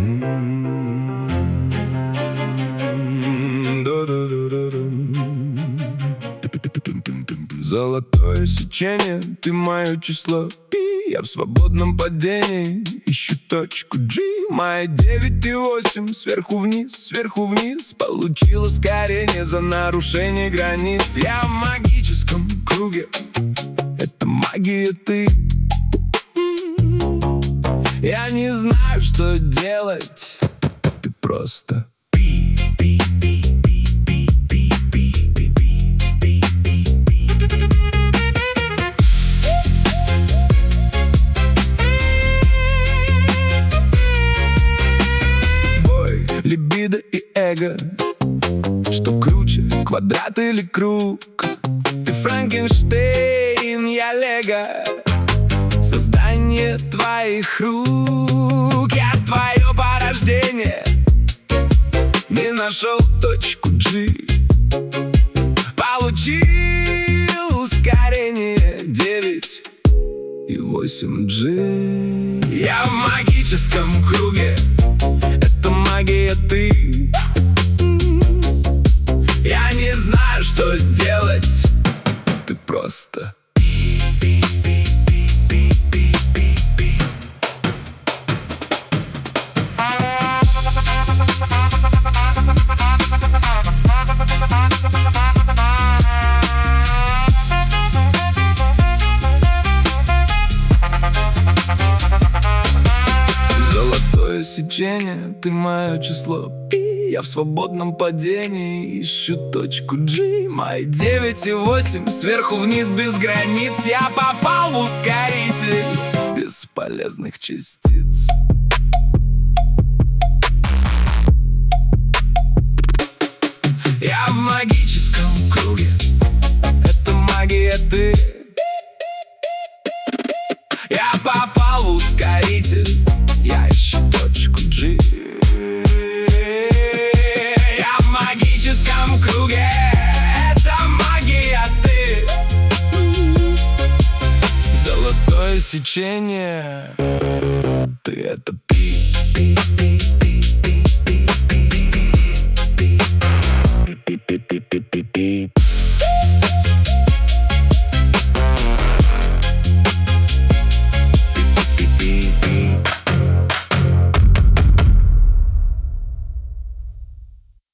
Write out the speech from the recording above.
Золотое сечение, ты мое число Пи. Я в свободном падении, ищу точку G. Моя 9,8, сверху вниз получил ускорение за нарушение границ. Я в магическом круге, это магия ты. Я не знаю, что делать, ты просто либидо и эго. Что круче, квадрат или круг? Ты Франкенштейн, я Лего. Создание твоих рук. Я твое порождение. Не нашел точку G. Получил ускорение 9,8 G. Я в магическом круге, это магия ты. Я не знаю, что делать, ты просто золотое сечение, ты мое число Пи. Я в свободном падении, ищу точку G. Мои 9,8, сверху вниз без границ. Я попал в ускоритель бесполезных частиц. Я в магическом круге, это магия ты. Я попал в ускоритель, я ищу точку G. Я в магическом круге, это магия ты. Золотое сечение, ты это пи. Пи.